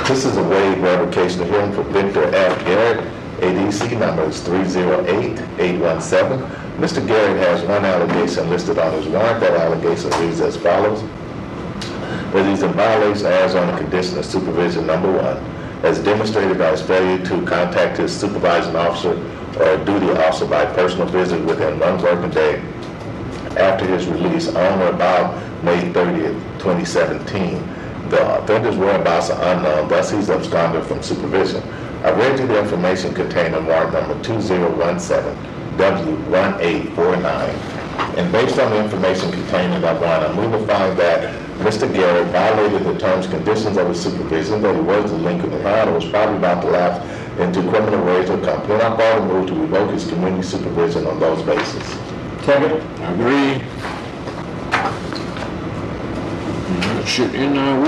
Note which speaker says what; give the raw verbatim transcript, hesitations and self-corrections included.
Speaker 1: This is a waived revocation of hearing for Victor F. Garrett. A D C number is three zero eight eight one seven. Mister Garrett has one allegation listed on his warrant. That allegation reads as follows: that he's in violation of Arizona Condition of Supervision number one, as demonstrated by his failure to contact his supervising officer or duty officer by personal visit within one working day after his release on or about May thirtieth, twenty seventeen. The offender's whereabouts are unknown, thus he's absconded from supervision. I read you the information contained in warrant number two zero one seven W one eight four nine, and based on the information contained in that warrant, I move to find that Mister Garrett violated the terms and conditions of his supervision, that he was delinquent in mind, and was probably about to lapse into criminal ways or company. And I call the move to revoke his community supervision on those bases.
Speaker 2: Second.
Speaker 3: Agreed. Should, in, uh,